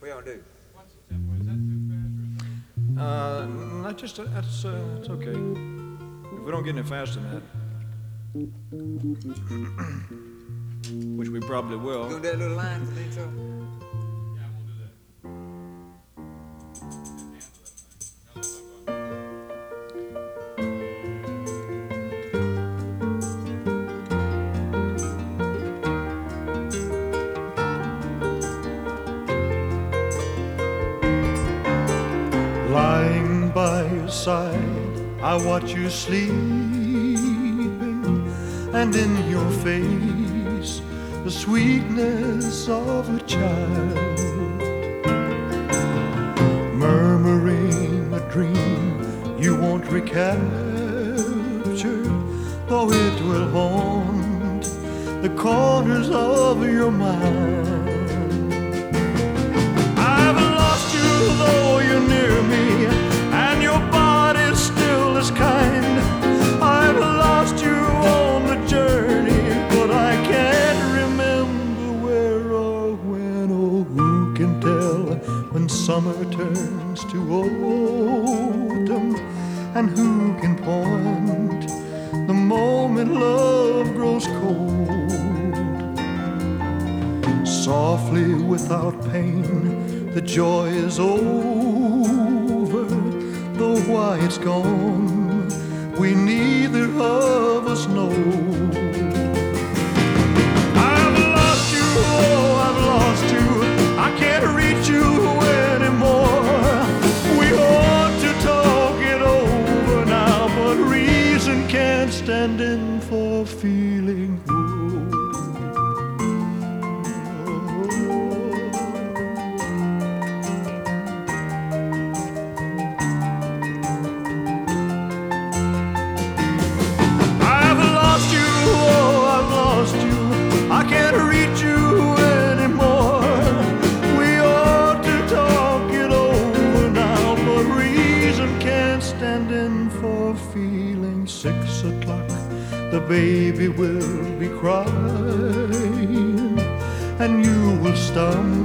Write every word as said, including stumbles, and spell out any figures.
What you gonna do? What's the tempo? Is that too fast or is that? Uh, not just, that's, uh, it's okay. If we don't get any faster than that, which we probably You will. gonna do that little line for me, Charlie? Yeah, I'm gonna do that. Can't handle that thing. No, it's not going. Lying by your side, I watch you sleeping, and in your face, the sweetness of a child, murmuring a dream you won't recapture, though it will haunt the corners of your mind. I've lost you, though you're near me, and your body's still as kind. I've lost you on the journey, but I can't remember where or when. Oh, who can tell when summer turns to autumn? And who can point the moment love grows cold? Softly, without pain, the joy is over, though why it's gone, we neither of us know. I've lost you, oh, I've lost you, I can't reach you anymore. We ought to talk it over now, but reason can't stand in for feeling whole. I can't reach you anymore. We ought to talk it over now, but reason can't stand in for feeling. Six o'clock, the baby will be crying, and you will stumble